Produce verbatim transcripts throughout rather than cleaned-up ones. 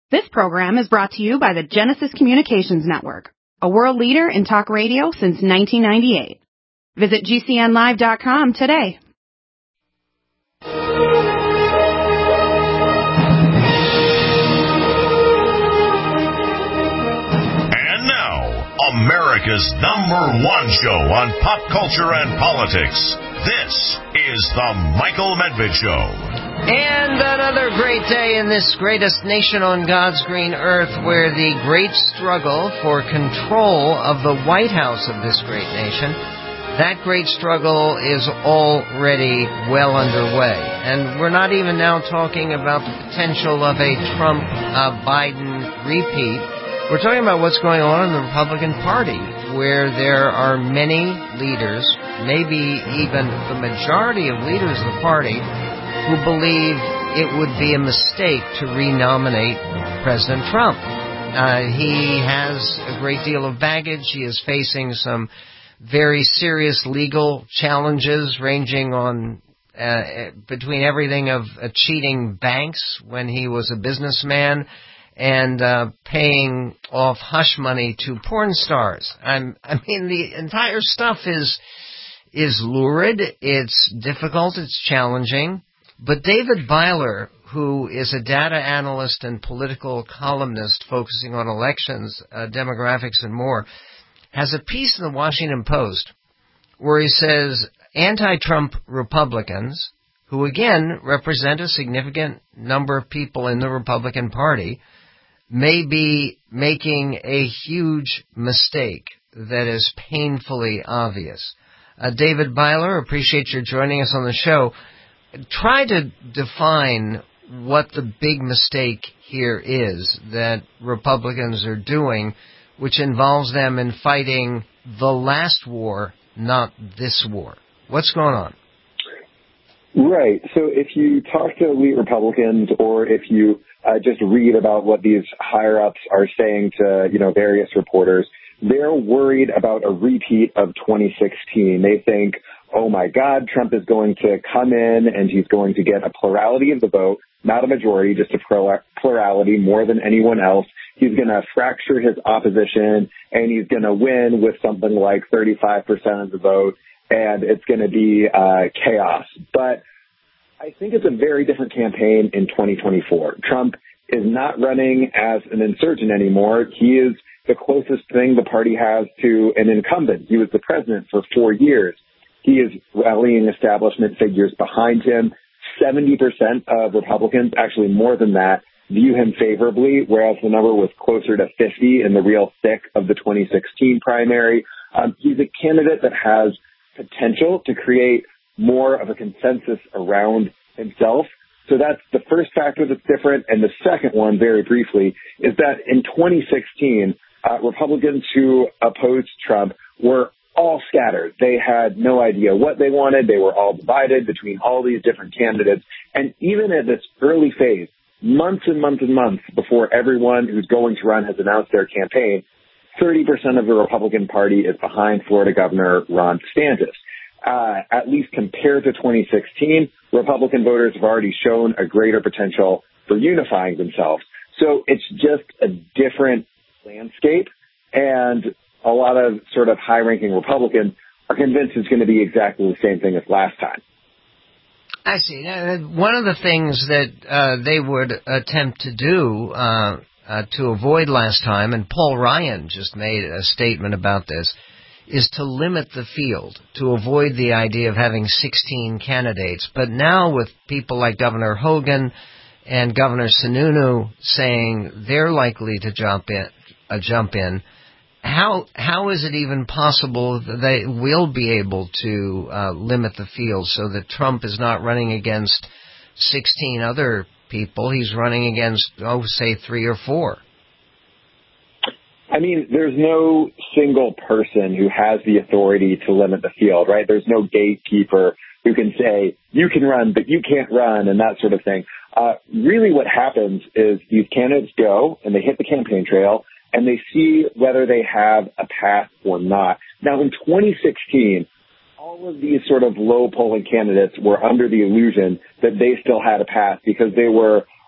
This program is brought to you by the Genesis Communications Network, a world leader in talk radio since nineteen ninety-eight. Visit G C N live dot com today. And now, America's number one show on pop culture and politics. This is The Michael Medved Show. And another great day in this greatest nation on God's green earth, where the great struggle for control of the White House of this great nation, that great struggle is already well underway. And we're not even now talking about the potential of a Trump-Biden repeat. We're talking about what's going on in the Republican Party, where there are many leaders, maybe even the majority of leaders of the party, who believe it would be a mistake to renominate President Trump. Uh, he has a great deal of baggage. He is facing some very serious legal challenges, ranging on uh, between everything of uh, cheating banks when he was a businessman and uh, paying off hush money to porn stars. I'm, I mean, the entire stuff is is lurid. It's difficult. It's challenging. But David Byler, who is a data analyst and political columnist focusing on elections, uh, demographics, and more, has a piece in the Washington Post where he says anti-Trump Republicans, who again represent a significant number of people in the Republican Party, may be making a huge mistake that is painfully obvious. Uh, David Byler, appreciate your joining us on the show. Try to define what the big mistake here is that Republicans are doing, which involves them in fighting the last war, not this war. What's going on? Right. So if you talk to elite Republicans, or if you uh, just read about what these higher-ups are saying to, you know, various reporters, they're worried about a repeat of twenty sixteen. They think, oh my God, Trump is going to come in and he's going to get a plurality of the vote, not a majority, just a plurality more than anyone else. He's going to fracture his opposition, and he's going to win with something like thirty-five percent of the vote, and it's going to be uh, chaos. But I think it's a very different campaign in twenty twenty-four. Trump is not running as an insurgent anymore. He is the closest thing the party has to an incumbent. He was the president for four years. He is rallying establishment figures behind him. seventy percent of Republicans, actually more than that, view him favorably, whereas the number was closer to fifty in the real thick of the twenty sixteen primary. Um, he's a candidate that has potential to create more of a consensus around himself. So that's the first factor that's different. And the second one, very briefly, is that in twenty sixteen, uh, Republicans who opposed Trump were all scattered. They had no idea what they wanted. They were all divided between all these different candidates. And even at this early phase, months and months and months before everyone who's going to run has announced their campaign, thirty percent of the Republican Party is behind Florida Governor Ron DeSantis. Uh, at least compared to twenty sixteen, Republican voters have already shown a greater potential for unifying themselves. So it's just a different landscape, and a lot of sort of high-ranking Republicans are convinced it's going to be exactly the same thing as last time. I see. Uh, one of the things that uh, they would attempt to do uh, uh, to avoid last time, and Paul Ryan just made a statement about this, is to limit the field, to avoid the idea of having sixteen candidates. But now with people like Governor Hogan and Governor Sununu saying they're likely to jump in, uh, jump in, how how is it even possible that they will be able to uh, limit the field so that Trump is not running against sixteen other people? He's running against, oh, say three or four. I mean, there's no single person who has the authority to limit the field, right? There's no gatekeeper who can say, you can run, but you can't run, and that sort of thing. Uh, really what happens is these candidates go and they hit the campaign trail and they see whether they have a path or not. Now, in twenty sixteen, all of these sort of low-polling candidates were under the illusion that they still had a path because they were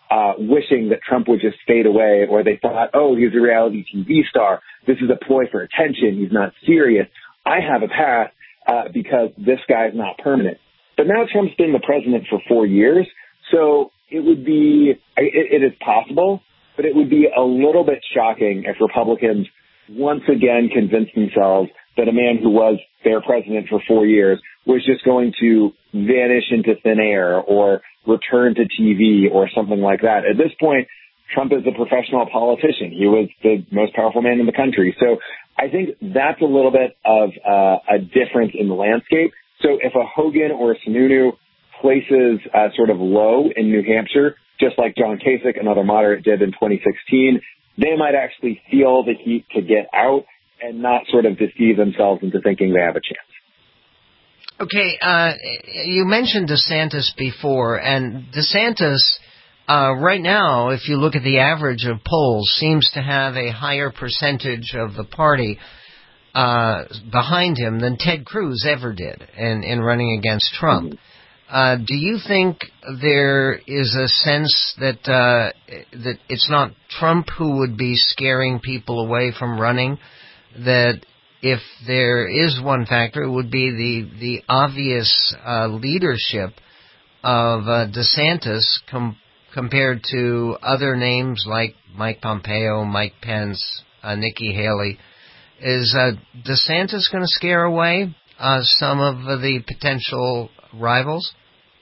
uh, wishing that Trump would just fade away, or they thought, oh, he's a reality T V star. This is a ploy for attention. He's not serious. I have a path uh, because this guy's not permanent. But now Trump's been the president for four years, so it would be, it, it is possible, but it would be a little bit shocking if Republicans once again convinced themselves that a man who was their president for four years was just going to vanish into thin air or return to T V or something like that. At this point, Trump is a professional politician. He was the most powerful man in the country. So I think that's a little bit of uh, a difference in the landscape. So if a Hogan or a Sununu places uh, sort of low in New Hampshire, just like John Kasich, another moderate, did in twenty sixteen, they might actually feel the heat to get out and not sort of deceive themselves into thinking they have a chance. Okay, uh, you mentioned DeSantis before, and DeSantis, uh, right now, if you look at the average of polls, seems to have a higher percentage of the party uh, behind him than Ted Cruz ever did in, in running against Trump. Uh, do you think there is a sense that uh, that it's not Trump who would be scaring people away from running? That if there is one factor, it would be the the obvious uh, leadership of uh, DeSantis com- compared to other names like Mike Pompeo, Mike Pence, uh, Nikki Haley. Is uh, DeSantis going to scare away uh, some of the potential rivals?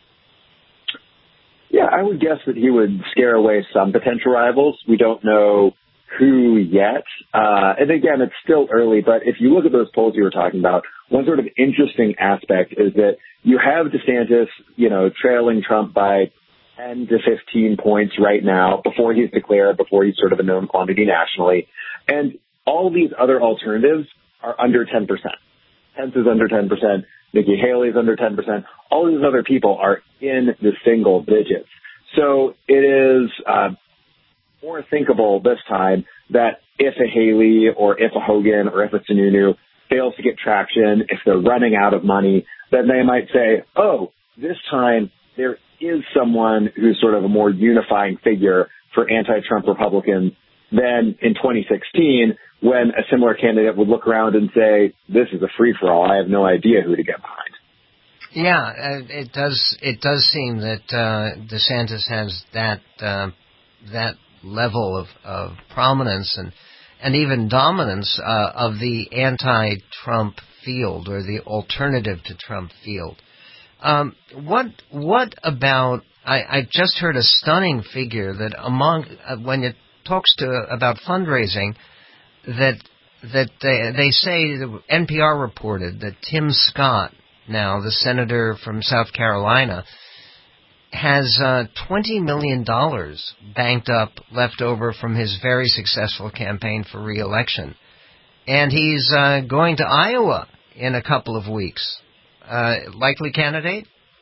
Yeah, I would guess that he would scare away some potential rivals. We don't know who yet. Uh, and again, it's still early, but if you look at those polls you were talking about, one sort of interesting aspect is that you have DeSantis, you know, trailing Trump by ten to fifteen points right now before he's declared, before he's sort of a known quantity nationally. And all these other alternatives are under ten percent. Pence is under ten percent. Nikki Haley is under ten percent. All these other people are in the single digits. So it is uh, more thinkable this time that if a Haley or if a Hogan or if a Sununu fails to get traction, if they're running out of money, then they might say, oh, this time there is someone who's sort of a more unifying figure for anti-Trump Republicans than in twenty sixteen, when a similar candidate would look around and say, this is a free-for-all. I have no idea who to get behind. Yeah, it does. It does seem that uh, DeSantis has that uh, that level of, of prominence and and even dominance uh, of the anti-Trump field or the alternative to Trump field. Um, what what about? I, I just heard a stunning figure that among uh, when it talks to about fundraising, that that they, they say the N P R reported that Tim Scott, now the senator from South Carolina, has uh, twenty million dollars banked up left over from his very successful campaign for re-election. And he's uh, going to Iowa in a couple of weeks. Uh, likely candidate?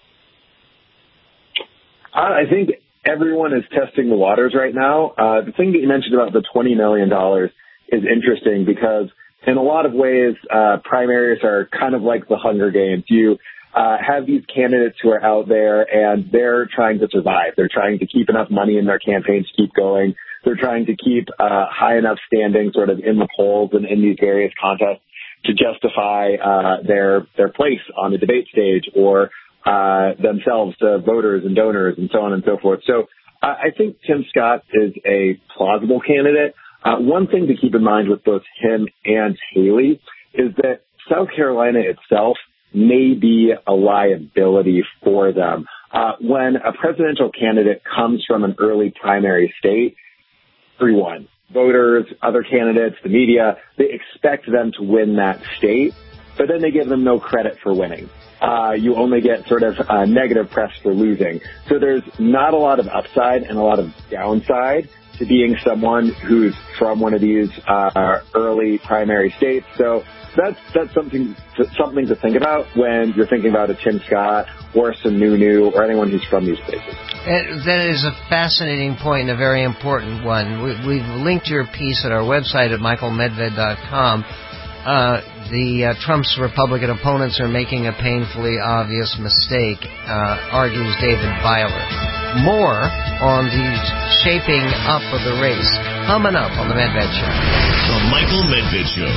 I think everyone is testing the waters right now. Uh, the thing that you mentioned about the twenty million dollars is interesting because in a lot of ways, uh, primaries are kind of like the Hunger Games. You uh, have these candidates who are out there and they're trying to survive. They're trying to keep enough money in their campaigns to keep going. They're trying to keep uh, high enough standing sort of in the polls and in these various contests to justify uh, their their place on the debate stage or uh, themselves to voters and donors and so on and so forth. So uh, I think Tim Scott is a plausible candidate. Uh, one thing to keep in mind with both him and Haley is that South Carolina itself may be a liability for them. Uh, when a presidential candidate comes from an early primary state, everyone, voters, other candidates, the media, they expect them to win that state, but then they give them no credit for winning. Uh, you only get sort of uh, negative press for losing. So there's not a lot of upside and a lot of downside to being someone who's from one of these uh, early primary states. So that's that's something to, something to think about when you're thinking about a Tim Scott or a Sununu or anyone who's from these places. That is a fascinating point and a very important one. We, we've linked your piece at our website at michael medved dot com. Uh, the uh, Trump's Republican opponents are making a painfully obvious mistake, uh, argues David Byler. more on the shaping up of the race coming up on the Medved Show. The Michael Medved Show.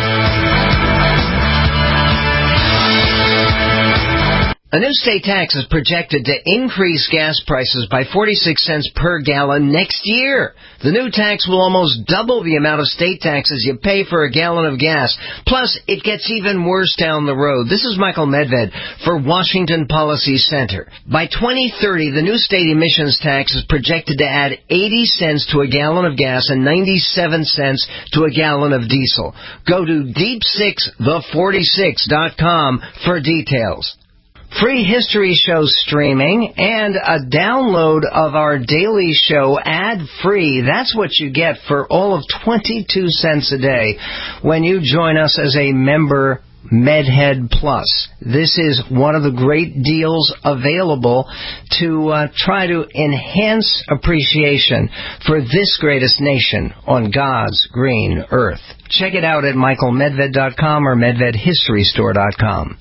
A new state tax is projected to increase gas prices by forty-six cents per gallon next year. The new tax will almost double the amount of state taxes you pay for a gallon of gas. Plus, it gets even worse down the road. This is Michael Medved for Washington Policy Center. By twenty thirty, the new state emissions tax is projected to add eighty cents to a gallon of gas and ninety-seven cents to a gallon of diesel. Go to deep six the forty-six dot com for details. Free history show streaming and a download of our daily show ad-free. That's what you get for all of twenty-two cents a day when you join us as a member Medhead Plus. This is one of the great deals available to uh, try to enhance appreciation for this greatest nation on God's green earth. Check it out at michael medved dot com or medved history store dot com.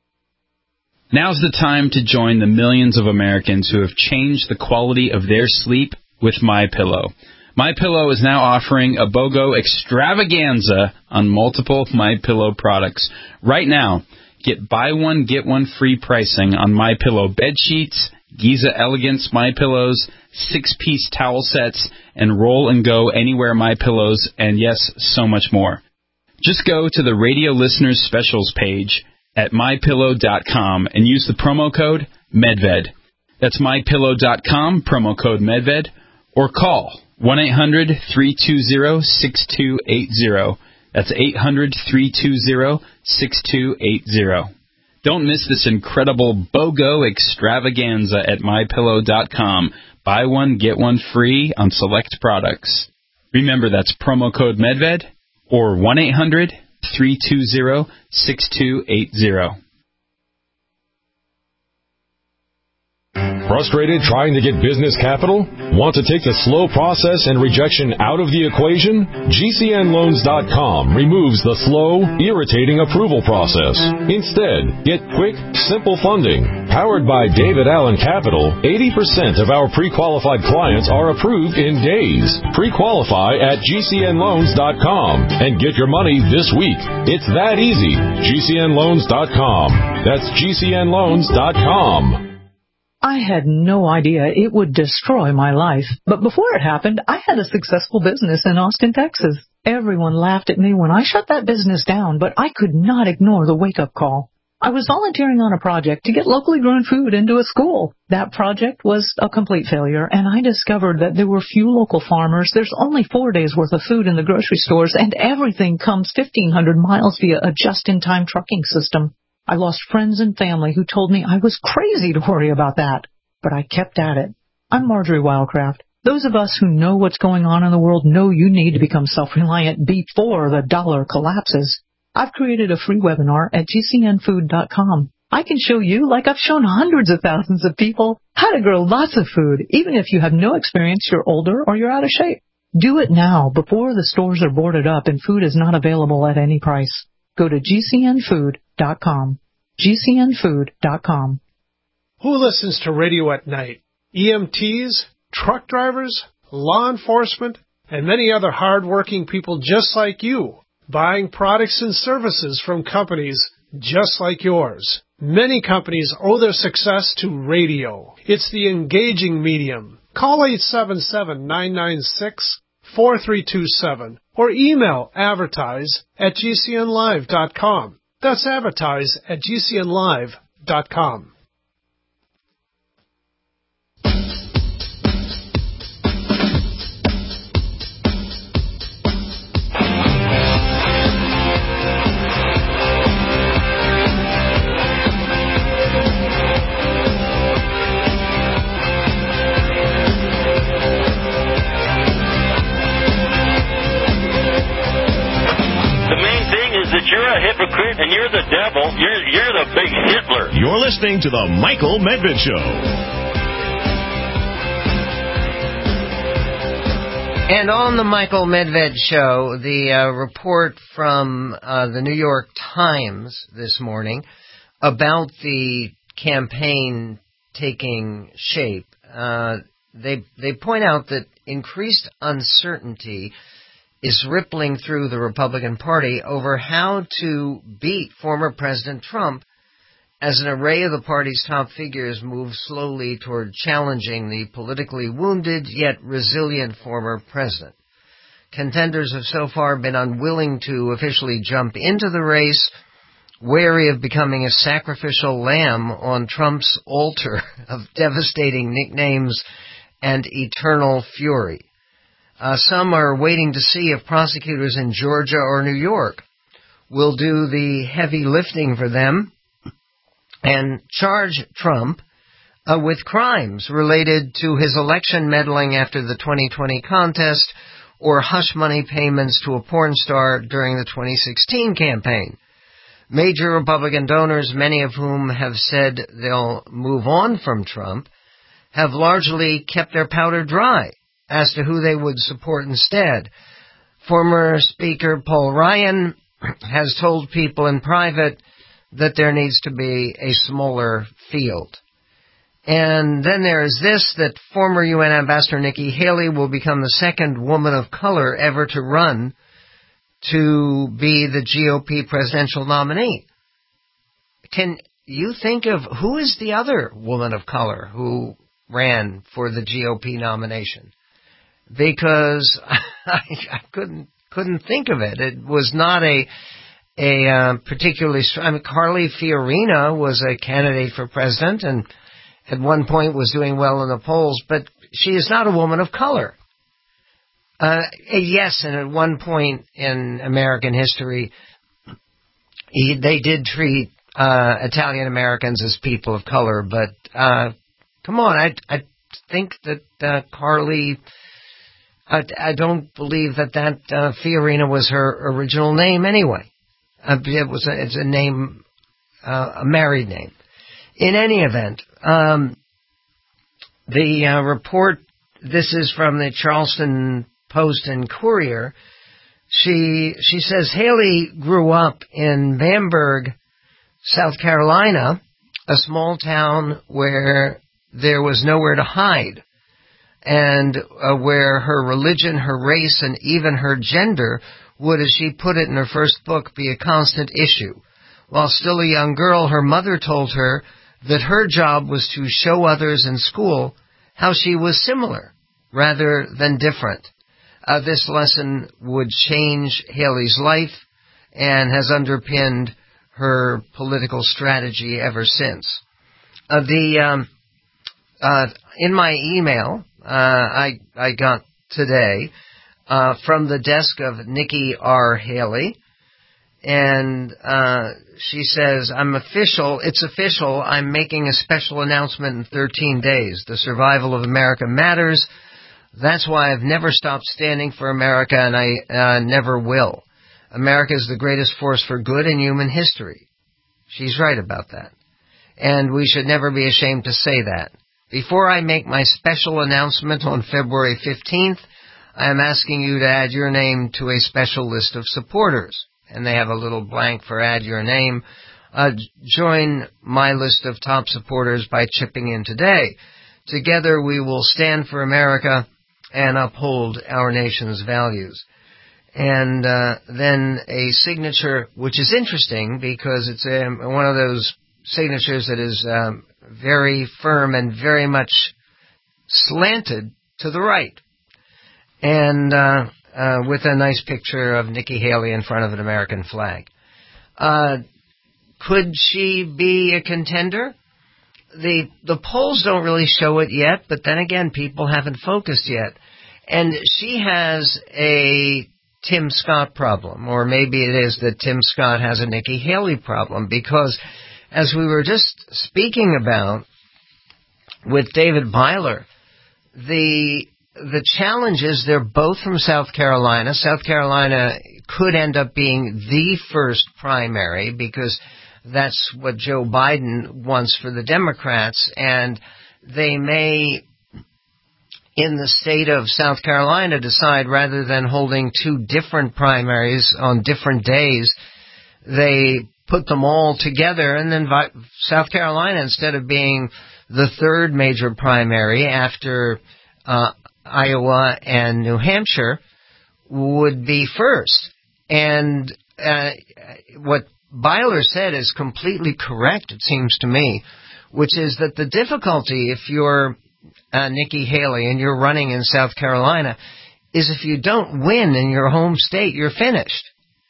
Now's the time to join the millions of Americans who have changed the quality of their sleep with MyPillow. MyPillow is now offering a BOGO extravaganza on multiple MyPillow products. Right now, get buy one, get one free pricing on MyPillow bed sheets, Giza Elegance MyPillows, six-piece towel sets, and Roll and Go Anywhere MyPillows, and yes, so much more. Just go to the Radio Listeners Specials page at my pillow dot com and use the promo code Medved. That's my pillow dot com, promo code Medved, or call one eight hundred three two zero six two eight zero. That's eight hundred three two zero six two eight zero. Don't miss this incredible BOGO extravaganza at my pillow dot com. Buy one, get one free on select products. Remember, that's promo code Medved or one eight hundred three two zero six two eight zero. Frustrated trying to get business capital? Want to take the slow process and rejection out of the equation? G C N loans dot com removes the slow, irritating approval process. Instead, get quick, simple funding. Powered by David Allen Capital, eighty percent of our pre-qualified clients are approved in days. Pre-qualify at G C N loans dot com and get your money this week. It's that easy. G C N loans dot com. That's G C N loans dot com. I had no idea it would destroy my life, but before it happened, I had a successful business in Austin, Texas. Everyone laughed at me when I shut that business down, but I could not ignore the wake-up call. I was volunteering on a project to get locally grown food into a school. That project was a complete failure, and I discovered that there were few local farmers. There's only four days' worth of food in the grocery stores, and everything comes fifteen hundred miles via a just-in-time trucking system. I lost friends and family who told me I was crazy to worry about that, but I kept at it. I'm Marjorie Wildcraft. Those of us who know what's going on in the world know you need to become self-reliant before the dollar collapses. I've created a free webinar at G C N food dot com. I can show you, like I've shown hundreds of thousands of people, how to grow lots of food, even if you have no experience, you're older, or you're out of shape. Do it now, before the stores are boarded up and food is not available at any price. Go to G C N food dot com. G C N food dot com. Who listens to radio at night? E M Ts, truck drivers, law enforcement, and many other hard-working people just like you, buying products and services from companies just like yours. Many companies owe their success to radio. It's the engaging medium. Call eight seven seven, nine nine six, four three two seven or email advertise at G C N live dot com. That's advertise at G C N live dot com. You're a hypocrite and you're the devil. You're you're the big Hitler. You're listening to the Michael Medved Show. And on the Michael Medved Show, the uh, report from uh, the New York Times this morning about the campaign taking shape uh, they they point out that increased uncertainty is rippling through the Republican Party over how to beat former President Trump as an array of the party's top figures move slowly toward challenging the politically wounded yet resilient former president. Contenders have so far been unwilling to officially jump into the race, wary of becoming a sacrificial lamb on Trump's altar of devastating nicknames and eternal fury. Uh, some are waiting to see if prosecutors in Georgia or New York will do the heavy lifting for them and charge Trump uh, with crimes related to his election meddling after the twenty twenty contest or hush money payments to a porn star during the twenty sixteen campaign. Major Republican donors, many of whom have said they'll move on from Trump, have largely kept their powder dry as to who they would support instead. Former Speaker Paul Ryan has told people in private that there needs to be a smaller field. And then there is this, that former U N Ambassador Nikki Haley will become the second woman of color ever to run to be the G O P presidential nominee. Can you think of who is the other woman of color who ran for the G O P nomination? Because I, I couldn't couldn't think of it. It was not a a uh, particularly. I mean, Carly Fiorina was a candidate for president and at one point was doing well in the polls, but she is not a woman of color. Uh, yes, and at one point in American history, he, they did treat uh, Italian Americans as people of color, but uh, come on, I, I think that uh, Carly. I, I don't believe that that uh, Fiorina was her original name anyway. Uh, it was a, it's a name, uh, a married name. In any event, um, the uh, report. This is from the Charleston Post and Courier. She she says Haley grew up in Bamberg, South Carolina, a small town where there was nowhere to hide, and uh, where her religion, her race, and even her gender would, as she put it in her first book, be a constant issue. While still a young girl, her mother told her that her job was to show others in school how she was similar rather than different. Uh, this lesson would change Haley's life and has underpinned her political strategy ever since. Uh, the um, uh, in my email uh, I I got today uh, from the desk of Nikki R. Haley, and uh, she says, "I'm official. It's official. I'm making a special announcement in thirteen days. The survival of America matters. That's why I've never stopped standing for America, and I uh, never will. America is the greatest force for good in human history." She's right about that. And we should never be ashamed to say that. Before I make my special announcement on February fifteenth, I am asking you to add your name to a special list of supporters. And they have a little blank for add your name. Uh, join my list of top supporters by chipping in today. Together we will stand for America and uphold our nation's values. And uh, then a signature, which is interesting because it's a, one of those signatures that is um, very firm and very much slanted to the right. And uh, uh, with a nice picture of Nikki Haley in front of an American flag. Uh, could she be a contender? The the polls don't really show it yet, but then again, people haven't focused yet. And she has a Tim Scott problem, or maybe it is that Tim Scott has a Nikki Haley problem, because as we were just speaking about with David Byler, the the challenge is they're both from South Carolina. South Carolina could end up being the first primary because that's what Joe Biden wants for the Democrats, and they may, in the state of South Carolina, decide rather than holding two different primaries on different days, they put them all together, and then South Carolina, instead of being the third major primary after uh, Iowa and New Hampshire would be first. And uh, what Byler said is completely correct, it seems to me, which is that the difficulty if you're uh, Nikki Haley and you're running in South Carolina is if you don't win in your home state, you're finished.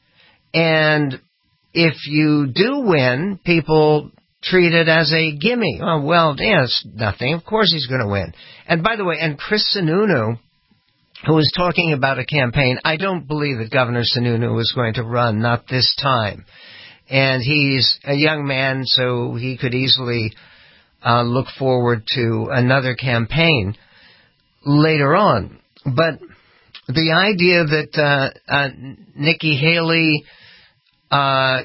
And if you do win, people treat it as a gimme. Oh, well, yeah, it's nothing. Of course he's going to win. And by the way, and Chris Sununu, who was talking about a campaign, I don't believe that Governor Sununu is going to run, not this time. And he's a young man, so he could easily uh, look forward to another campaign later on. But the idea that uh, uh, Nikki Haley uh,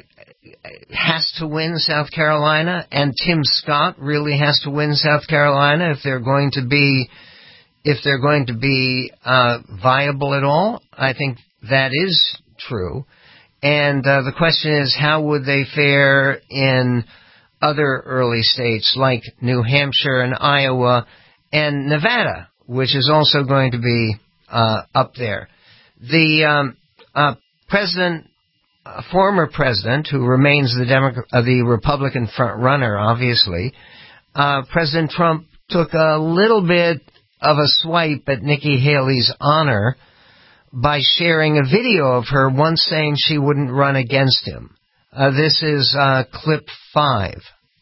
has to win South Carolina and Tim Scott really has to win South Carolina if they're going to be if they're going to be uh, viable at all, I think that is true. And uh, the question is, how would they fare in other early states like New Hampshire and Iowa and Nevada, which is also going to be uh, up there. The um, uh, president, uh, former president, who remains the Democrat, uh, the Republican front runner, obviously, uh, President Trump took a little bit of a swipe at Nikki Haley's honor by sharing a video of her once saying she wouldn't run against him. Uh, this is uh, clip five.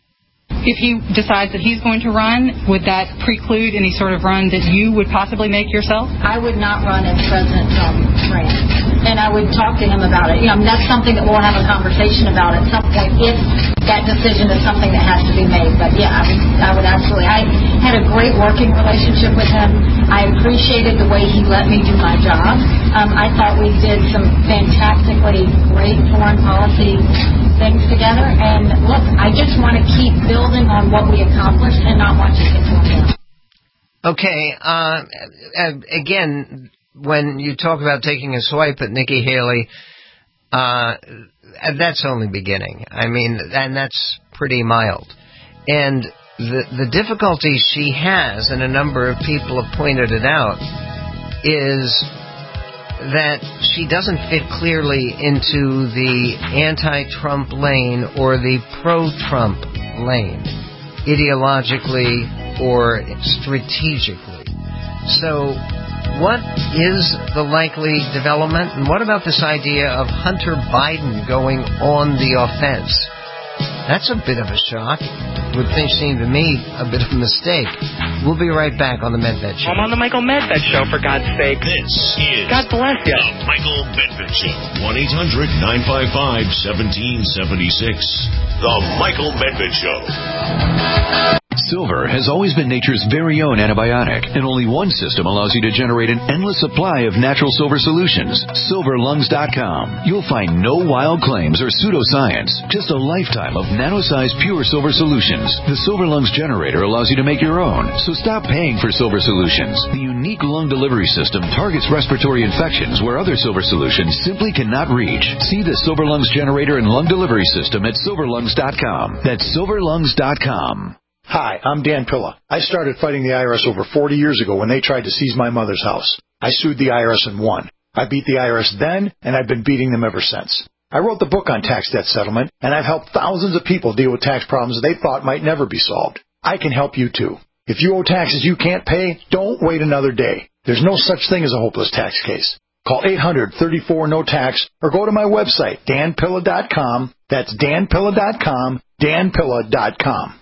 If he decides that he's going to run, would that preclude any sort of run that you would possibly make yourself? I would not run if President Trump ran. And I would talk to him about it. You know, that's something that we'll have a conversation about at some point if that decision is something that has to be made. But yeah, I would, I would absolutely. I had a great working relationship with him. I appreciated the way he let me do my job. Um, I thought we did some fantastically great foreign policy things together. And look, I just want to keep building on what we accomplished and not watch it get torn down. Okay, uh, again, when you talk about taking a swipe at Nikki Haley, uh, that's only beginning. I mean, and that's pretty mild. And the the difficulty she has, and a number of people have pointed it out, is that she doesn't fit clearly into the anti-Trump lane or the pro-Trump lane, ideologically or strategically. So what is the likely development? And what about this idea of Hunter Biden going on the offense? That's a bit of a shock. It would seem to me a bit of a mistake. We'll be right back on the Medved Show. I'm on the Michael Medved Show, for God's sake. This is God bless you. The Michael Medved Show. one eight hundred nine five five one seven seven six. The Michael Medved Show. Silver has always been nature's very own antibiotic, and only one system allows you to generate an endless supply of natural silver solutions. silver lungs dot com. You'll find no wild claims or pseudoscience, just a lifetime of nano-sized pure silver solutions. The Silver Lungs generator allows you to make your own, so stop paying for silver solutions. The unique lung delivery system targets respiratory infections where other silver solutions simply cannot reach. See the Silver Lungs generator and lung delivery system at silver lungs dot com. That's silver lungs dot com. Hi, I'm Dan Pilla. I started fighting the I R S over forty years ago when they tried to seize my mother's house. I sued the I R S and won. I beat the I R S then, and I've been beating them ever since. I wrote the book on tax debt settlement, and I've helped thousands of people deal with tax problems they thought might never be solved. I can help you too. If you owe taxes you can't pay, don't wait another day. There's no such thing as a hopeless tax case. Call eight hundred, thirty-four, no tax or go to my website, dan pilla dot com. That's dan pilla dot com, dan pilla dot com.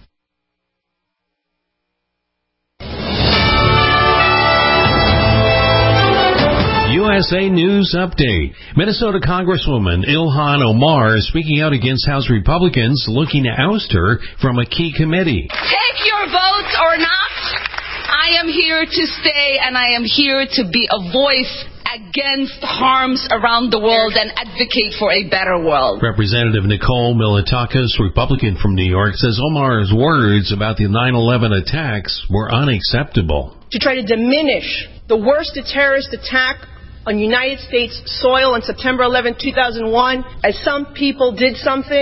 U S A News Update. Minnesota Congresswoman Ilhan Omar is speaking out against House Republicans looking to oust her from a key committee. Take your votes or not, I am here to stay, and I am here to be a voice against harms around the world and advocate for a better world. Representative Nicole Militakis, Republican from New York, says Omar's words about the nine eleven attacks were unacceptable. To try to diminish the worst terrorist attack on United States soil on September eleventh, two thousand one, as some people did something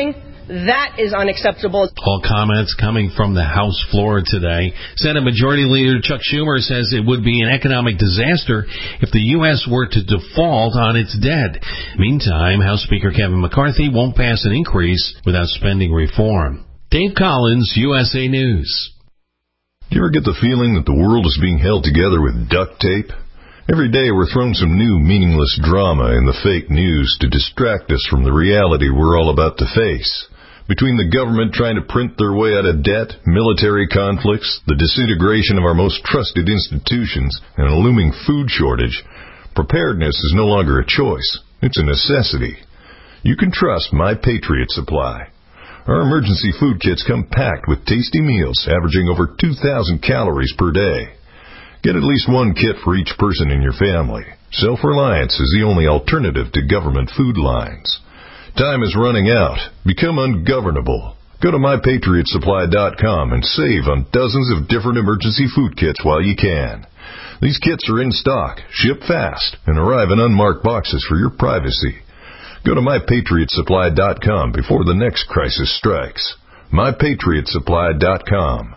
That is unacceptable. All comments coming from the House floor today. Senate Majority Leader Chuck Schumer says it would be an economic disaster if the U S were to default on its debt. Meantime, House Speaker Kevin McCarthy won't pass an increase without spending reform. Dave Collins, U S A News. Do you ever get the feeling that the world is being held together with duct tape? Every day we're thrown some new meaningless drama in the fake news to distract us from the reality we're all about to face. Between the government trying to print their way out of debt, military conflicts, the disintegration of our most trusted institutions, and a looming food shortage, preparedness is no longer a choice. It's a necessity. You can trust My Patriot Supply. Our emergency food kits come packed with tasty meals averaging over two thousand calories per day. Get at least one kit for each person in your family. Self-reliance is the only alternative to government food lines. Time is running out. Become ungovernable. Go to my patriot supply dot com and save on dozens of different emergency food kits while you can. These kits are in stock, ship fast, and arrive in unmarked boxes for your privacy. Go to my patriot supply dot com before the next crisis strikes. my patriot supply dot com.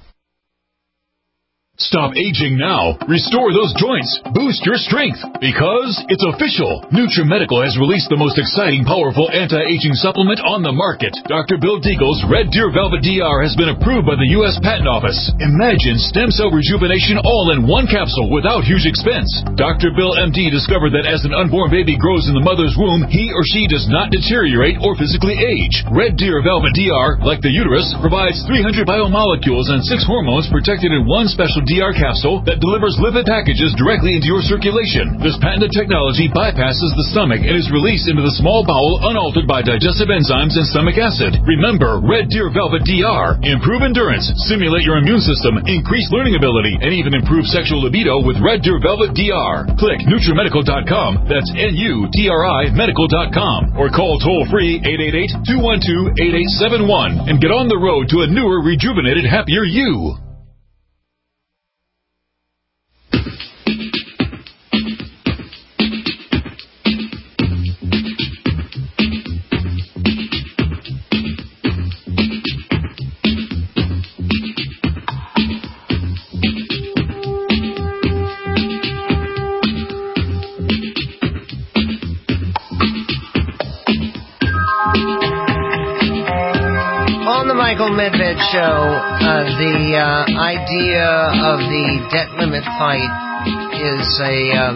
Stop aging now. Restore those joints. Boost your strength. Because it's official. NutriMedical has released the most exciting, powerful anti-aging supplement on the market. Doctor Bill Deagle's Red Deer Velvet D R has been approved by the U S Patent Office. Imagine stem cell rejuvenation all in one capsule without huge expense. Doctor Bill M D discovered that as an unborn baby grows in the mother's womb, he or she does not deteriorate or physically age. Red Deer Velvet D R, like the uterus, provides three hundred biomolecules and six hormones protected in one special D R capsule that delivers lipid packages directly into your circulation. This patented technology bypasses the stomach and is released into the small bowel unaltered by digestive enzymes and stomach acid. Remember, Red Deer Velvet D R. Improve endurance, stimulate your immune system, increase learning ability, and even improve sexual libido with Red Deer Velvet D R. Click NutriMedical dot com, that's N U T R I medical dot com, or call toll-free eight eight eight, two one two, eight eight seven one and get on the road to a newer, rejuvenated, happier you. Michael Medved Show, uh, the uh, idea of the debt limit fight is a um,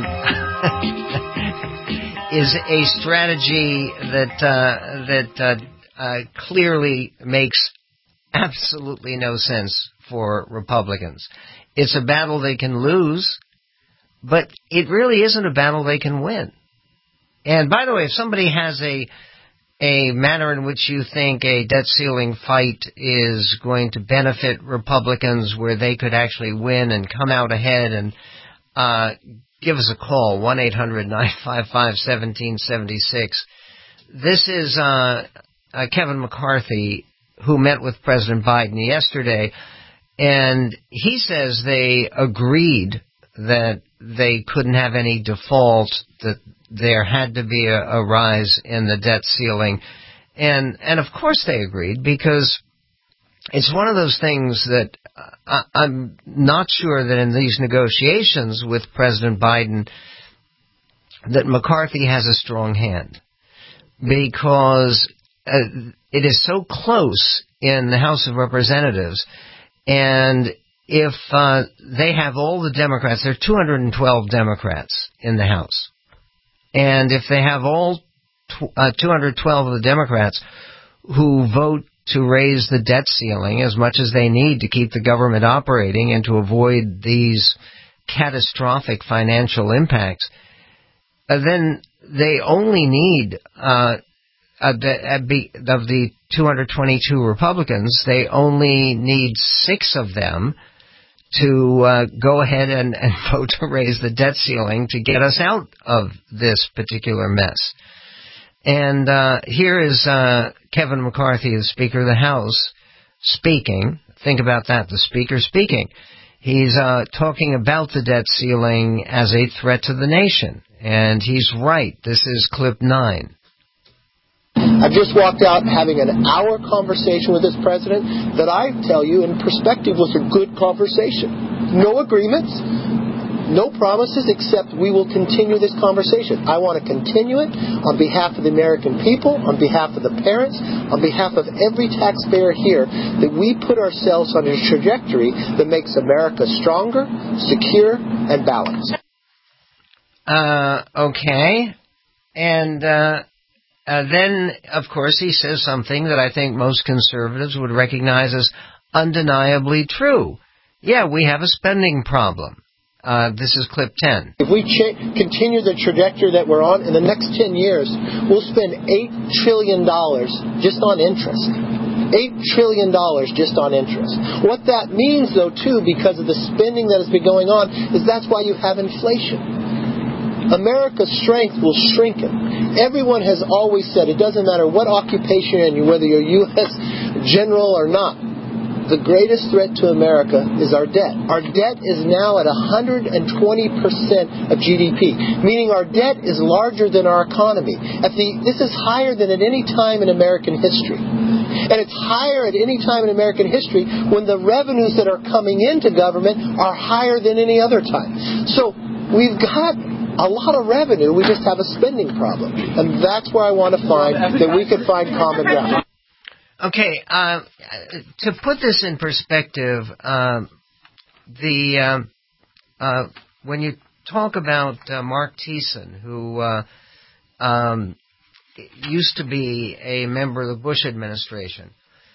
is a strategy that uh, that uh, uh, clearly makes absolutely no sense for Republicans. It's a battle they can lose, but it really isn't a battle they can win. And by the way, if somebody has a a manner in which you think a debt ceiling fight is going to benefit Republicans where they could actually win and come out ahead, and uh, give us a call, one eight hundred, nine five five, one seven seven six. This is uh, uh, Kevin McCarthy, who met with President Biden yesterday, and he says they agreed that they couldn't have any default, that there had to be a, a rise in the debt ceiling. And and of course they agreed, because it's one of those things that I, I'm not sure that in these negotiations with President Biden that McCarthy has a strong hand, because uh, it is so close in the House of Representatives, and if uh, they have all the Democrats, there are two hundred twelve Democrats in the House, and if they have all tw- uh, two hundred twelve of the Democrats who vote to raise the debt ceiling as much as they need to keep the government operating and to avoid these catastrophic financial impacts, uh, then they only need, uh, uh, the, uh, be, of the two hundred twenty-two Republicans, they only need six of them to uh, go ahead and, and vote to raise the debt ceiling to get us out of this particular mess. And uh, here is uh, Kevin McCarthy, the Speaker of the House, speaking. Think about that, the Speaker speaking. He's uh, talking about the debt ceiling as a threat to the nation. And he's right. This is clip nine. I've just walked out having an hour conversation with this president that I tell you in perspective was a good conversation. No agreements, no promises, except we will continue this conversation. I want to continue it on behalf of the American people, on behalf of the parents, on behalf of every taxpayer here, that we put ourselves on a trajectory that makes America stronger, secure, and balanced. Uh, okay. And uh, uh, then, of course, he says something that I think most conservatives would recognize as undeniably true. Yeah, we have a spending problem. Uh, this is clip ten. If we cha- continue the trajectory that we're on, in the next ten years, we'll spend eight trillion dollars just on interest. eight trillion dollars just on interest. What that means, though, too, because of the spending that has been going on, is that's why you have inflation. America's strength will shrinken. Everyone has always said it doesn't matter what occupation you're in, whether you're U S general or not. The greatest threat to America is our debt. Our debt is now at one hundred twenty percent of G D P, meaning our debt is larger than our economy. At the, this is higher than at any time in American history. And it's higher at any time in American history when the revenues that are coming into government are higher than any other time. So we've got a lot of revenue, we just have a spending problem. And that's where I want to find that we can find common ground. Okay, uh, to put this in perspective, uh, the um, uh, when you talk about uh, Mark Thiessen, who uh, um, used to be a member of the Bush administration,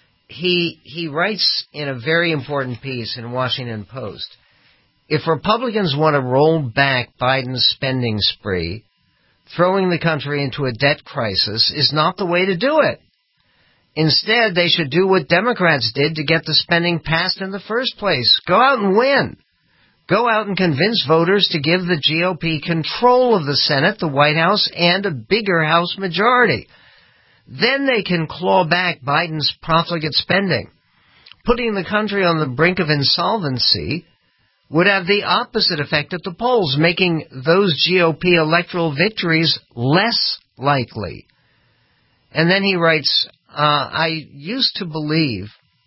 he he writes in a very important piece in Washington Post, if Republicans want to roll back Biden's spending spree, throwing the country into a debt crisis is not the way to do it. Instead, they should do what Democrats did to get the spending passed in the first place. Go out and win. Go out and convince voters to give the G O P control of the Senate, the White House, and a bigger House majority. Then they can claw back Biden's profligate spending. Putting the country on the brink of insolvency would have the opposite effect at the polls, making those G O P electoral victories less likely. And then he writes, Uh, I used to believe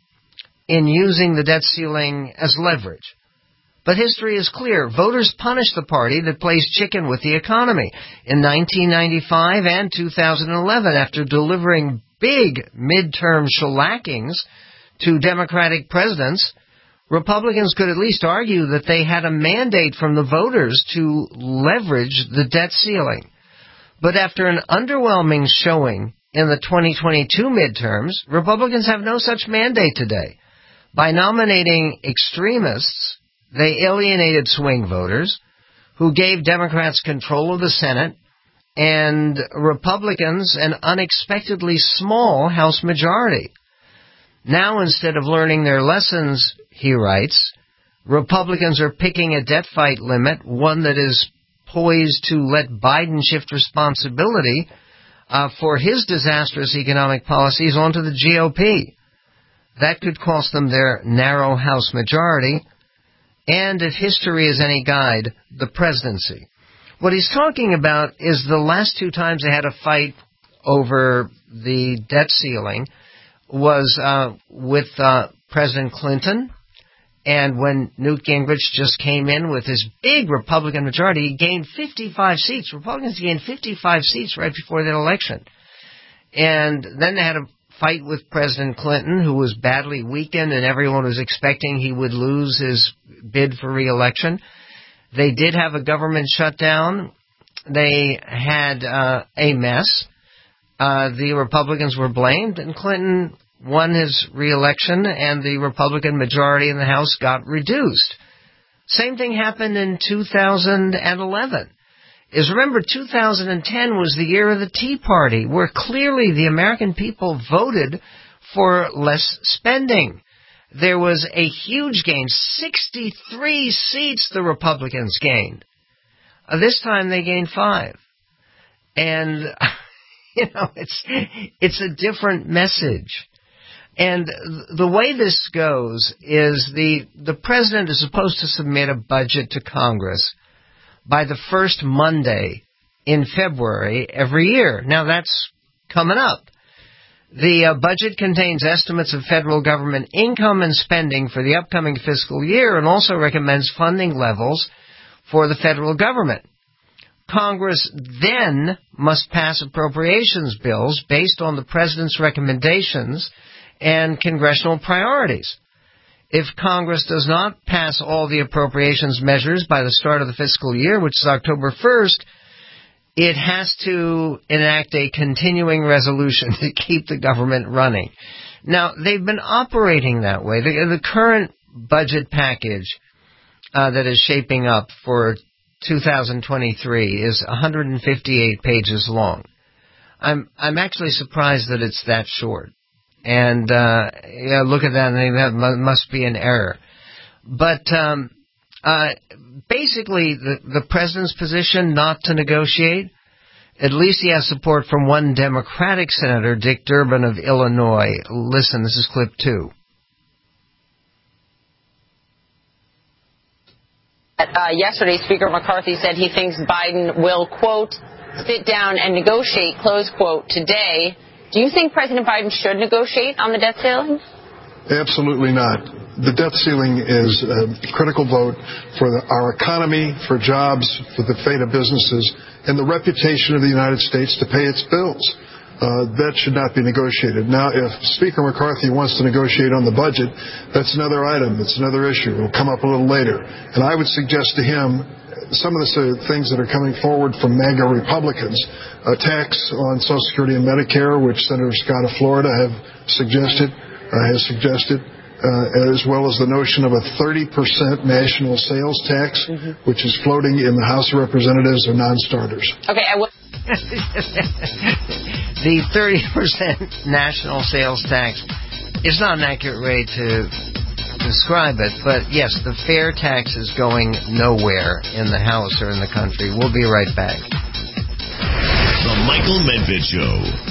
in using the debt ceiling as leverage. But history is clear. Voters punish the party that plays chicken with the economy. In nineteen ninety-five and two thousand eleven, after delivering big midterm shellackings to Democratic presidents, Republicans could at least argue that they had a mandate from the voters to leverage the debt ceiling. But after an underwhelming showing in the twenty twenty-two midterms, Republicans have no such mandate today. By nominating extremists, they alienated swing voters who gave Democrats control of the Senate and Republicans an unexpectedly small House majority. Now, instead of learning their lessons, he writes, Republicans are picking a debt fight limit, one that is poised to let Biden shift responsibility Uh, for his disastrous economic policies onto the G O P. That could cost them their narrow House majority, and if history is any guide, the presidency. What he's talking about is the last two times they had a fight over the debt ceiling was uh, with uh, President Clinton, and when Newt Gingrich just came in with his big Republican majority, he gained fifty-five seats. Republicans gained fifty-five seats right before that election. And then they had a fight with President Clinton, who was badly weakened, and everyone was expecting he would lose his bid for re-election. They did have a government shutdown. They had uh, a mess. Uh, the Republicans were blamed, and Clinton won his re-election, and the Republican majority in the House got reduced. Same thing happened in two thousand eleven. Is remember, two thousand ten was the year of the Tea Party, where clearly the American people voted for less spending. There was a huge gain. sixty-three seats the Republicans gained. Uh, this time they gained five. And, you know, it's it's a different message. And the way this goes is the, the president is supposed to submit a budget to Congress by the first Monday in February every year. Now, that's coming up. The uh, budget contains estimates of federal government income and spending for the upcoming fiscal year and also recommends funding levels for the federal government. Congress then must pass appropriations bills based on the President's recommendations and congressional priorities. If Congress does not pass all the appropriations measures by the start of the fiscal year, which is October first, it has to enact a continuing resolution to keep the government running. Now, they've been operating that way. The, the current budget package uh, that is shaping up for two thousand twenty-three is one hundred fifty-eight pages long. I'm I'm actually surprised that it's that short. And uh, yeah, look at that, and think that must be an error. But um, uh, basically, the, the president's position not to negotiate, at least he has support from one Democratic senator, Dick Durbin of Illinois. Listen, this is clip two. Uh, yesterday, Speaker McCarthy said he thinks Biden will, quote, sit down and negotiate, close quote, today. Do you think President Biden should negotiate on the debt ceiling? Absolutely not. The debt ceiling is a critical vote for the, our economy, for jobs, for the fate of businesses, and the reputation of the United States to pay its bills. Uh, that should not be negotiated. Now, if Speaker McCarthy wants to negotiate on the budget, that's another item. It's another issue. It will come up a little later. And I would suggest to him some of the uh, things that are coming forward from MAGA Republicans, a tax on Social Security and Medicare, which Senator Scott of Florida have suggested, uh, has suggested, uh, as well as the notion of a thirty percent national sales tax, mm-hmm. which is floating in the House of Representatives, are non-starters. Okay, I will. The thirty percent national sales tax is not an accurate way to describe it, but yes, the fair tax is going nowhere in the House or in the country. We'll be right back. The Michael Medved Show.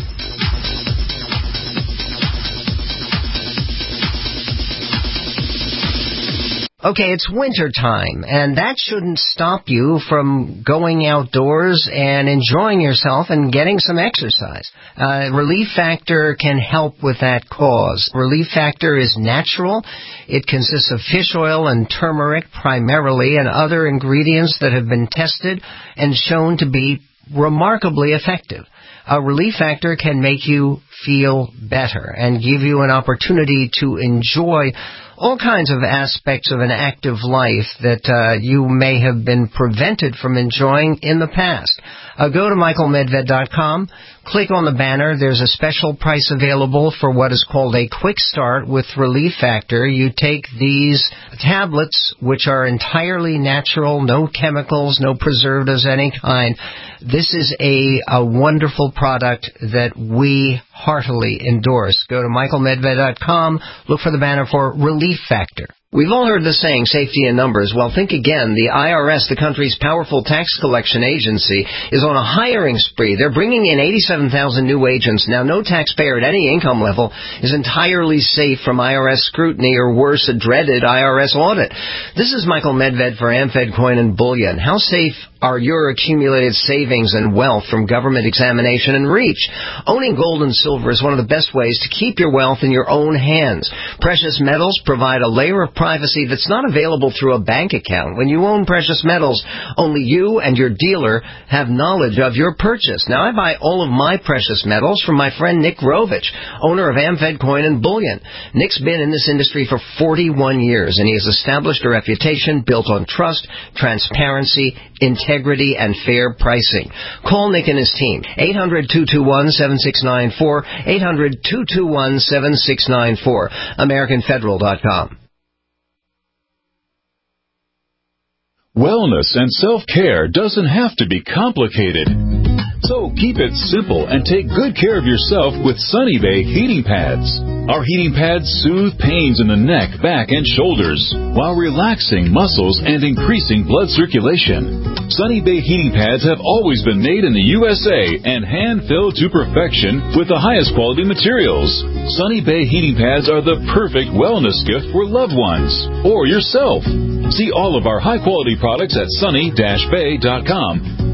Okay, it's winter time, and that shouldn't stop you from going outdoors and enjoying yourself and getting some exercise. Uh, Relief Factor can help with that cause. Relief Factor is natural. It consists of fish oil and turmeric primarily, and other ingredients that have been tested and shown to be remarkably effective. A Relief Factor can make you feel better and give you an opportunity to enjoy all kinds of aspects of an active life that uh, you may have been prevented from enjoying in the past. Uh, go to michael medved dot com, click on the banner. There's a special price available for what is called a quick start with Relief Factor. You take these tablets, which are entirely natural, no chemicals, no preservatives, any kind. This is a, a wonderful product that we heartily endorse. Go to michael medved dot com, look for the banner for Relief Factor. We've all heard the saying, safety in numbers. Well, think again. The I R S, the country's powerful tax collection agency, is on a hiring spree. They're bringing in eighty-seven thousand new agents. Now, no taxpayer at any income level is entirely safe from I R S scrutiny or worse, a dreaded I R S audit. This is Michael Medved for AmFed Coin and Bullion. How safe are your accumulated savings and wealth from government examination and reach? Owning gold and silver is one of the best ways to keep your wealth in your own hands. Precious metals provide a layer of privacy that's not available through a bank account. When you own precious metals, only you and your dealer have knowledge of your purchase. Now, I buy all of my precious metals from my friend Nick Rovich, owner of AmFed Coin and Bullion. Nick's been in this industry for forty-one years, and he has established a reputation built on trust, transparency, integrity, and fair pricing. Call Nick and his team, eight hundred, two two one, seven six nine four, eight hundred, two two one, seven six nine four, american federal dot com. Wellness and self-care doesn't have to be complicated. So keep it simple and take good care of yourself with Sunny Bay heating pads. Our heating pads soothe pains in the neck, back, and shoulders while relaxing muscles and increasing blood circulation. Sunny Bay heating pads have always been made in the U S A and hand-filled to perfection with the highest quality materials. Sunny Bay heating pads are the perfect wellness gift for loved ones or yourself. See all of our high-quality products at sunny dash bay dot com.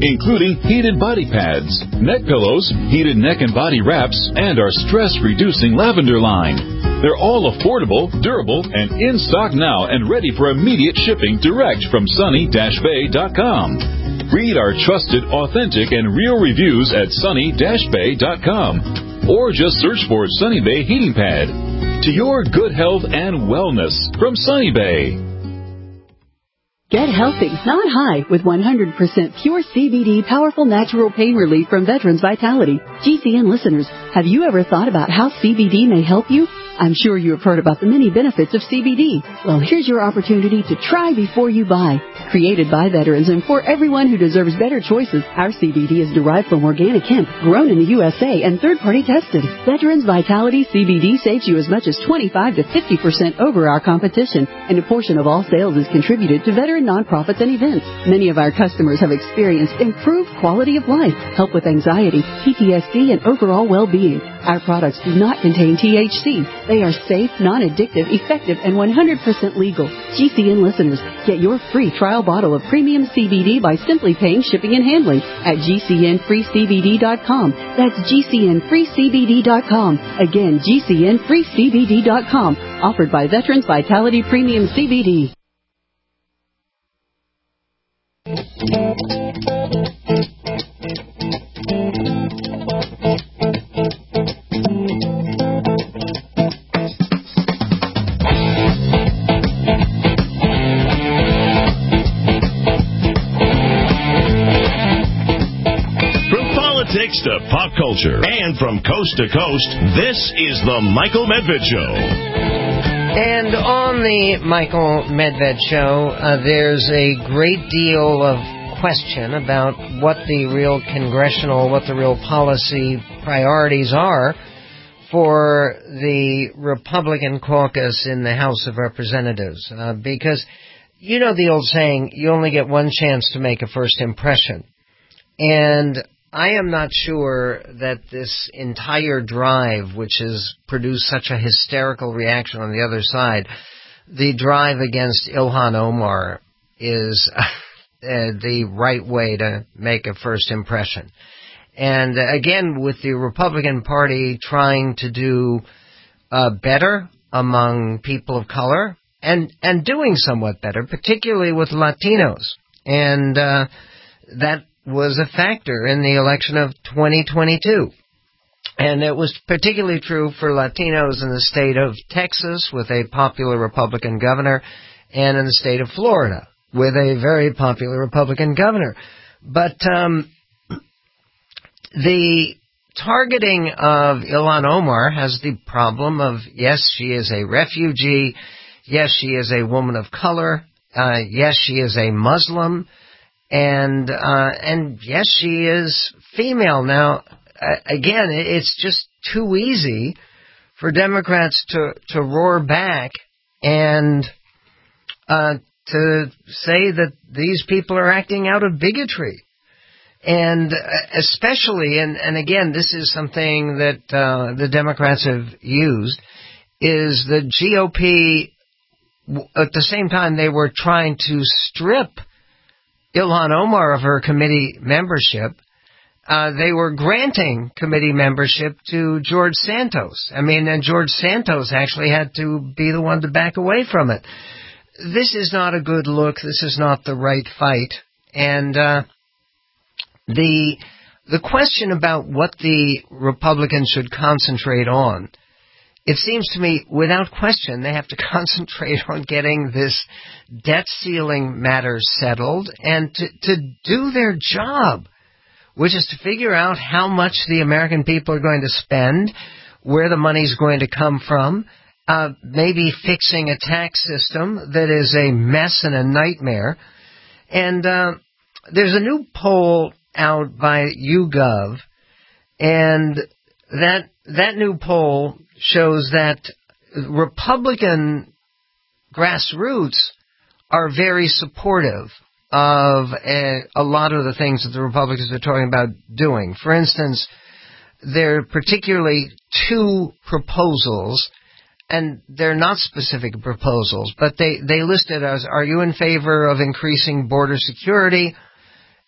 including heated body pads, neck pillows, heated neck and body wraps, and our stress-reducing lavender line. They're all affordable, durable, and in stock now and ready for immediate shipping direct from sunny dash bay dot com. Read our trusted, authentic, and real reviews at sunny dash bay dot com. Or just search for Sunny Bay Heating Pad. To your good health and wellness from Sunny Bay. Get healthy, not high, with one hundred percent pure C B D powerful natural pain relief from Veterans Vitality. G C N listeners, have you ever thought about how C B D may help you? I'm sure you have heard about the many benefits of C B D. Well, here's your opportunity to try before you buy. Created by veterans and for everyone who deserves better choices, our C B D is derived from organic hemp, grown in the U S A, and third-party tested. Veterans Vitality C B D saves you as much as twenty-five to fifty percent over our competition, and a portion of all sales is contributed to veteran nonprofits and events. Many of our customers have experienced improved quality of life, help with anxiety, P T S D, and overall well-being. Our products do not contain T H C. They are safe, non-addictive, effective, and one hundred percent legal. G C N listeners, get your free trial bottle of premium C B D by simply paying shipping and handling at G C N free C B D dot com. That's G C N free C B D dot com. Again, G C N free C B D dot com. Offered by Veterans Vitality Premium C B D. To pop culture and from coast to coast, this is the Michael Medved Show. And on the Michael Medved Show, uh, there's a great deal of question about what the real congressional, what the real policy priorities are for the Republican caucus in the House of Representatives. Uh, because, you know the old saying, you only get one chance to make a first impression. And I am not sure that this entire drive, which has produced such a hysterical reaction on the other side, the drive against Ilhan Omar is uh, the right way to make a first impression. And uh, again, with the Republican Party trying to do uh, better among people of color and, and doing somewhat better, particularly with Latinos. And uh, that was a factor in the election of twenty twenty-two. And it was particularly true for Latinos in the state of Texas with a popular Republican governor and in the state of Florida with a very popular Republican governor. But um, the targeting of Ilhan Omar has the problem of, yes, she is a refugee. Yes, she is a woman of color. Uh, yes, she is a Muslim. And, uh, and yes, she is female. Now, uh, again, it's just too easy for Democrats to, to roar back and, uh, to say that these people are acting out of bigotry. And especially, and, and again, this is something that, uh, the Democrats have used, is the G O P, at the same time they were trying to strip Ilhan Omar of her committee membership, uh, they were granting committee membership to George Santos. I mean, and George Santos actually had to be the one to back away from it. This is not a good look. This is not the right fight. And uh, the the question about what the Republicans should concentrate on, it seems to me, without question, they have to concentrate on getting this debt ceiling matter settled and to, to do their job, which is to figure out how much the American people are going to spend, where the money's going to come from, uh, maybe fixing a tax system that is a mess and a nightmare. And uh, there's a new poll out by YouGov, and that that new poll shows that Republican grassroots are very supportive of a, a lot of the things that the Republicans are talking about doing. For instance, there are particularly two proposals, and they're not specific proposals, but they, they list it as, are you in favor of increasing border security?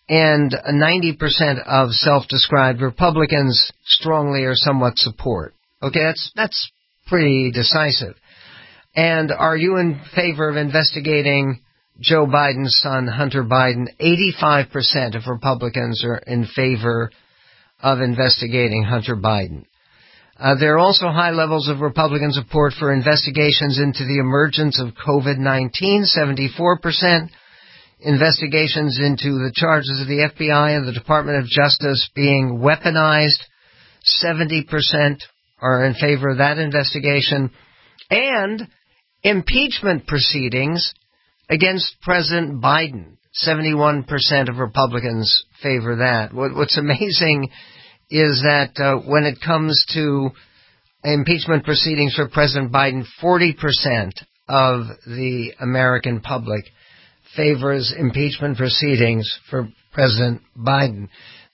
and ninety percent of self-described Republicans strongly or somewhat support. Okay, that's that's pretty decisive. And are you in favor of investigating Joe Biden's son, Hunter Biden? eighty-five percent of Republicans are in favor of investigating Hunter Biden. Uh, there are also high levels of Republican support for investigations into the emergence of COVID nineteen, seventy-four percent. Investigations into the charges of the F B I and the Department of Justice being weaponized, seventy percent are in favor of that investigation. And impeachment proceedings against President Biden, seventy-one percent of Republicans favor that. What, what's amazing is that uh, when it comes to impeachment proceedings for President Biden, forty percent of the American public favors impeachment proceedings for President Biden.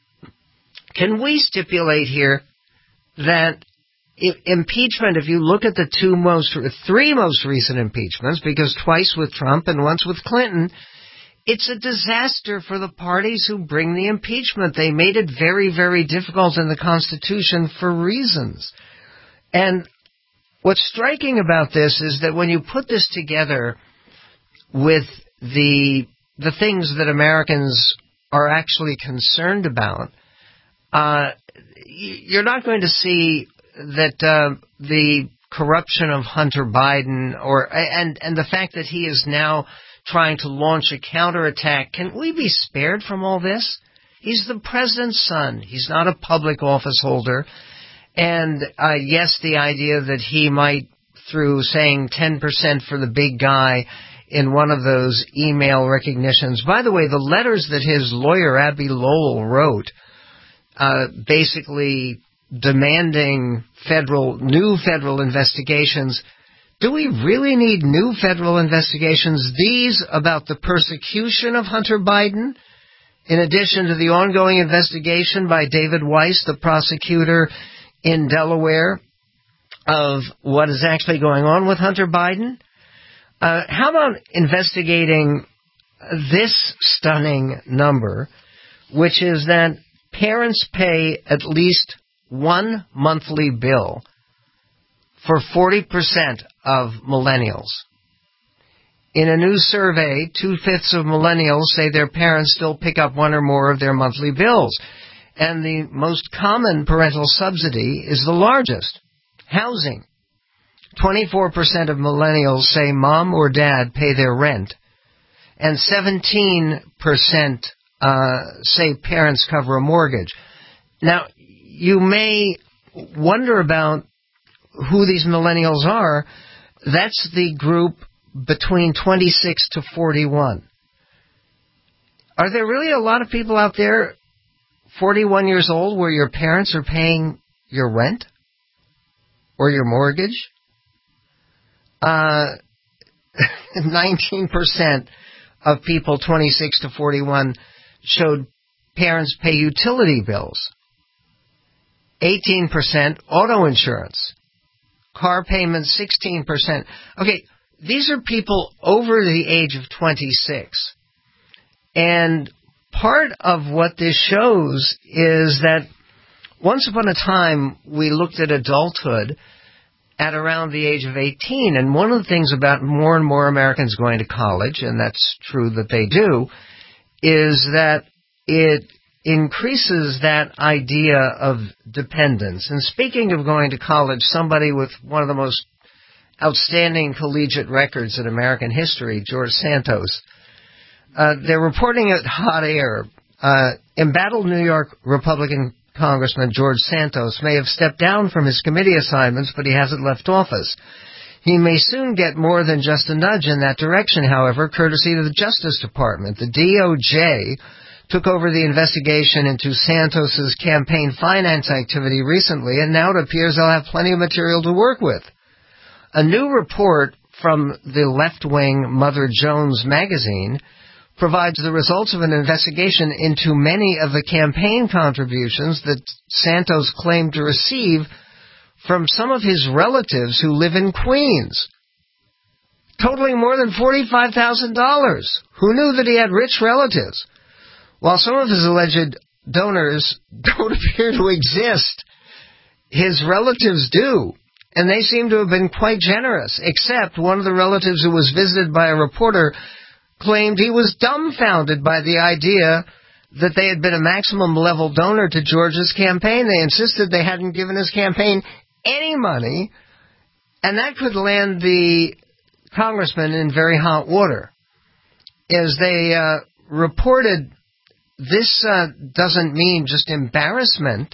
Can we stipulate here that if impeachment, if you look at the two most, three most recent impeachments, because twice with Trump and once with Clinton, it's a disaster for the parties who bring the impeachment. They made it very, very difficult in the Constitution for reasons. And what's striking about this is that when you put this together with the the things that Americans are actually concerned about, uh, you're not going to see that uh, the corruption of Hunter Biden or and and the fact that he is now trying to launch a counterattack. Can we be spared from all this? He's the president's son. He's not a public office holder. And uh, yes, the idea that he might, through saying ten percent for the big guy in one of those email recognitions. By the way, the letters that his lawyer, Abby Lowell, wrote, uh, basically demanding federal, new federal investigations. Do we really need new federal investigations? These about the persecution of Hunter Biden, in addition to the ongoing investigation by David Weiss, the prosecutor in Delaware, of what is actually going on with Hunter Biden? Uh, how about investigating this stunning number, which is that parents pay at least one monthly bill for forty percent of millennials. In a new survey, two-fifths of millennials say their parents still pick up one or more of their monthly bills. And the most common parental subsidy is the largest, housing. twenty-four percent of millennials say mom or dad pay their rent, and seventeen percent uh, say parents cover a mortgage. Now, you may wonder about who these millennials are. That's the group between twenty-six to forty-one. Are there really a lot of people out there, forty-one years old, where your parents are paying your rent or your mortgage? Uh, nineteen percent of people twenty-six to forty-one showed parents pay utility bills. eighteen percent auto insurance. Car payments, sixteen percent. Okay, these are people over the age of twenty-six. And part of what this shows is that once upon a time we looked at adulthood at around the age of eighteen. And one of the things about more and more Americans going to college, and that's true that they do, is that it increases that idea of dependence. And speaking of going to college, somebody with one of the most outstanding collegiate records in American history, George Santos, uh, they're reporting at Hot Air, uh, embattled New York Republican Congressman George Santos may have stepped down from his committee assignments, but he hasn't left office. He may soon get more than just a nudge in that direction, however, courtesy of the Justice Department. The D O J took over the investigation into Santos's campaign finance activity recently, and now it appears they'll have plenty of material to work with. A new report from the left-wing Mother Jones magazine provides the results of an investigation into many of the campaign contributions that Santos claimed to receive from some of his relatives who live in Queens, totaling more than forty-five thousand dollars. Who knew that he had rich relatives? While some of his alleged donors don't appear to exist, his relatives do, and they seem to have been quite generous, except one of the relatives who was visited by a reporter claimed he was dumbfounded by the idea that they had been a maximum level donor to George's campaign. They insisted they hadn't given his campaign any money, and that could land the congressman in very hot water. As they uh, reported, this uh, doesn't mean just embarrassment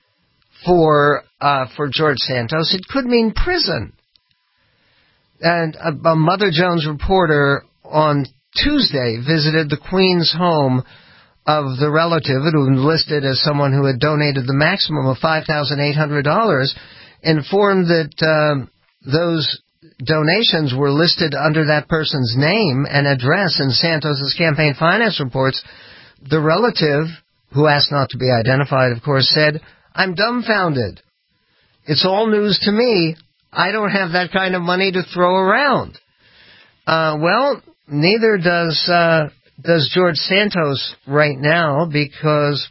for uh, for George Santos. It could mean prison. And a, a Mother Jones reporter on Tuesday visited the Queen's home of the relative who was listed as someone who had donated the maximum of five thousand eight hundred dollars, informed that um, those donations were listed under that person's name and address in Santos's campaign finance reports. The relative, who asked not to be identified, of course, said, "I'm dumbfounded. It's all news to me. I don't have that kind of money to throw around." Uh, well, neither does uh, does George Santos right now, because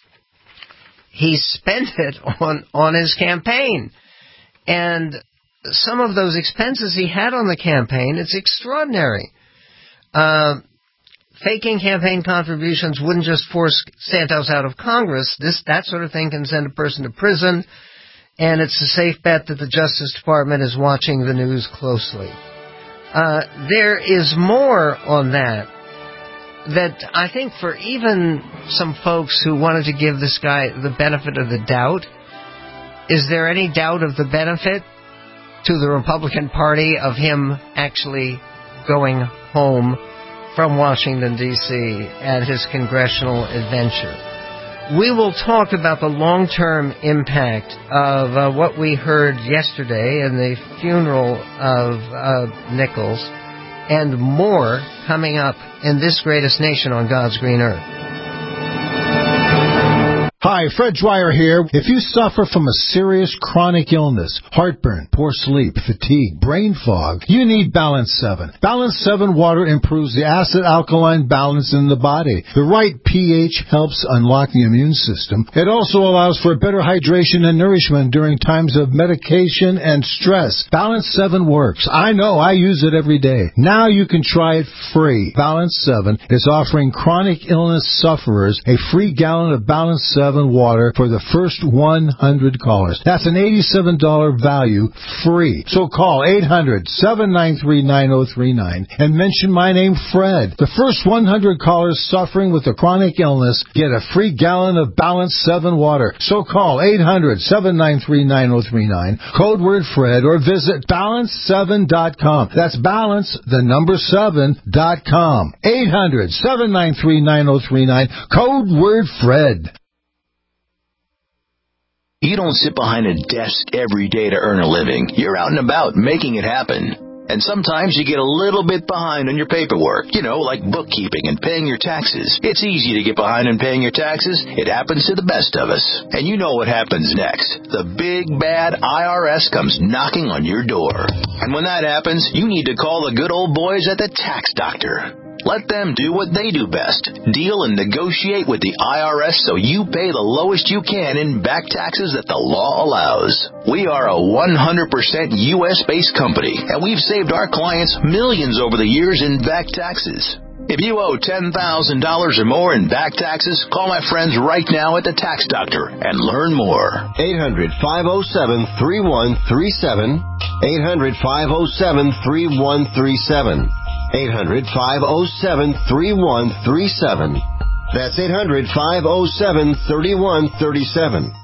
he spent it on, on his campaign. And some of those expenses he had on the campaign, it's extraordinary. Uh, faking campaign contributions wouldn't just force Santos out of Congress. This that sort of thing can send a person to prison, and it's a safe bet that the Justice Department is watching the news closely. Uh, there is more on that, that I think for even some folks who wanted to give this guy the benefit of the doubt, is there any doubt of the benefit to the Republican Party of him actually going home from Washington, D C at his congressional adventure? We will talk about the long-term impact of uh, what we heard yesterday in the funeral of uh, Nichols, and more coming up in This Greatest Nation on God's Green Earth. Hi, Fred Dwyer here. If you suffer from a serious chronic illness, heartburn, poor sleep, fatigue, brain fog, you need Balance seven. Balance seven water improves the acid-alkaline balance in the body. The right pH helps unlock the immune system. It also allows for better hydration and nourishment during times of medication and stress. Balance seven works. I know, I use it every day. Now you can try it free. Balance seven is offering chronic illness sufferers a free gallon of Balance seven water for the first one hundred callers. That's an eighty-seven dollars value, free. So call eight hundred, seven nine three, nine oh three nine and mention my name, Fred. The first one hundred callers suffering with a chronic illness get a free gallon of Balance seven water. So call eight hundred, seven nine three, nine oh three nine, code word Fred, or visit balance seven dot com. That's balance, the number seven dot com. eight hundred, seven nine three, nine oh three nine, code word Fred. You don't sit behind a desk every day to earn a living. You're out and about making it happen. And sometimes you get a little bit behind on your paperwork, you know, like bookkeeping and paying your taxes. It's easy to get behind on paying your taxes. It happens to the best of us. And you know what happens next. The big, bad I R S comes knocking on your door. And when that happens, you need to call the good old boys at the Tax Doctor. Let them do what they do best. Deal and negotiate with the I R S so you pay the lowest you can in back taxes that the law allows. We are a one hundred percent U S-based company, and we've saved our clients millions over the years in back taxes. If you owe ten thousand dollars or more in back taxes, call my friends right now at the Tax Doctor and learn more. eight hundred, five oh seven, three one three seven. eight hundred, five oh seven, three one three seven. eight hundred, five oh seven, three one three seven. That's eight hundred, five oh seven, three one three seven.